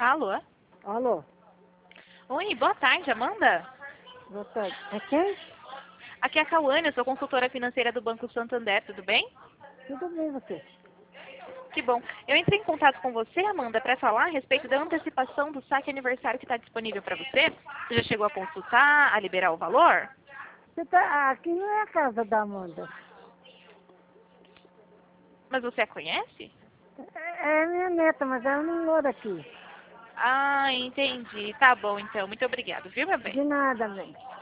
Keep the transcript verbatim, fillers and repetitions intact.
Alô? Alô, Oi, boa tarde, Amanda. boa tarde. É quem? Aqui é a Cauane, eu sou consultora financeira do Banco Santander, tudo bem? Tudo bem, você? Que bom. Eu entrei em contato com você, Amanda, para falar a respeito da antecipação do saque aniversário que está disponível para você. Você já chegou a consultar, a liberar o valor? Você tá, aqui não é a casa da Amanda. Mas você a conhece? É, é minha neta, mas ela não mora aqui. Ah, entendi. Tá bom, então. Muito obrigada, viu, meu bem? De nada, mãe.